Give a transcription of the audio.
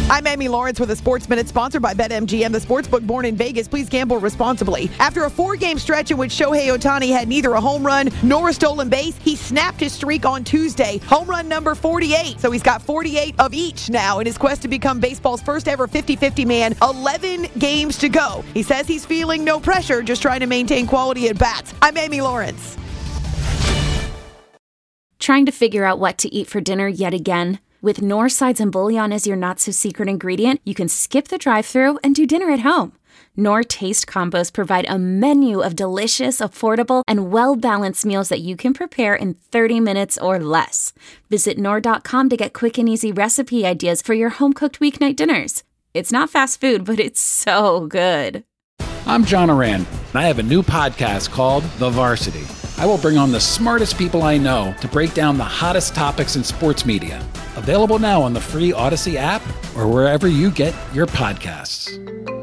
I'm Amy Lawrence with a Sports Minute sponsored by BetMGM, the sportsbook born in Vegas. Please gamble responsibly. After a 4-game stretch in which Shohei Ohtani had neither a home run nor a stolen base, he snapped his streak on Tuesday. Home run number 48. So he's got 48 of each now in his quest to become baseball's first ever 50-50 man. 11 games to go. He says he's feeling no pressure, just trying to maintain quality at bats. I'm Amy Lawrence. Trying to figure out what to eat for dinner yet again? With Knorr sides and bouillon as your not-so-secret ingredient, you can skip the drive-thru and do dinner at home. Knorr Taste Combos provide a menu of delicious, affordable, and well-balanced meals that you can prepare in 30 minutes or less. Visit Knorr.com to get quick and easy recipe ideas for your home-cooked weeknight dinners. It's not fast food, but it's so good. I'm John Oran, and I have a new podcast called The Varsity. I will bring on the smartest people I know to break down the hottest topics in sports media. Available now on the free Odyssey app or wherever you get your podcasts.